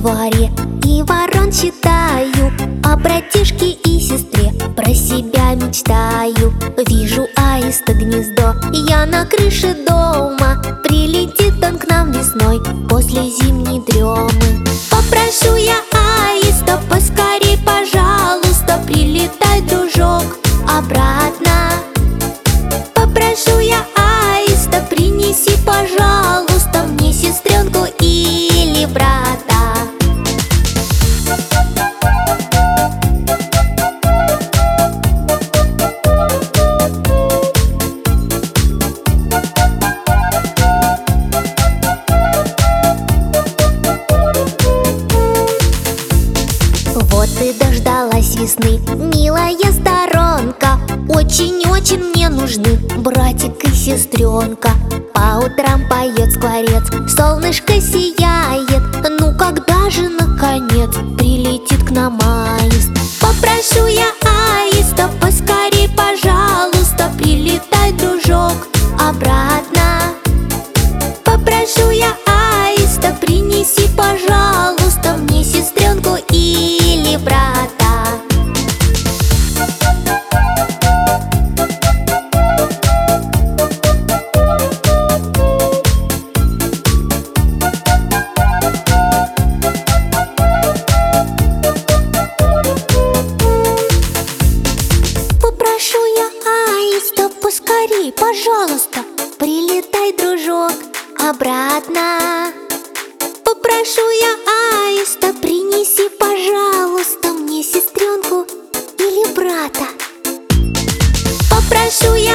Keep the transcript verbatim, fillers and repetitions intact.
дворе и ворон считаю, о братишке и сестре про себя мечтаю. Вижу аиста гнездо, я на крыше дома, прилетит он к нам весной после зимней дремы. Попрошу я аиста, поскорей, пожалуйста, прилетай, дружок, обратно. Попрошу я аиста, принеси, пожалуйста, мне сестренку или брата. Вот и дождалась весны, милая сторонка. Очень-очень мне нужны братик и сестренка. По утрам поет скворец, солнышко сияет. Ну когда же наконец прилетит к нам аист? Попрошу я аиста, поскорей, пожалуйста, прилетай, дружок, обратно. Попрошу я аиста, принеси, пожалуйста, мне сестренку или брата. Попрошу я аиста, поскорей, пожалуйста, прилетай, дружок, обратно. Попрошу я аиста, принеси, пожалуйста, мне сестренку или брата. Попрошу я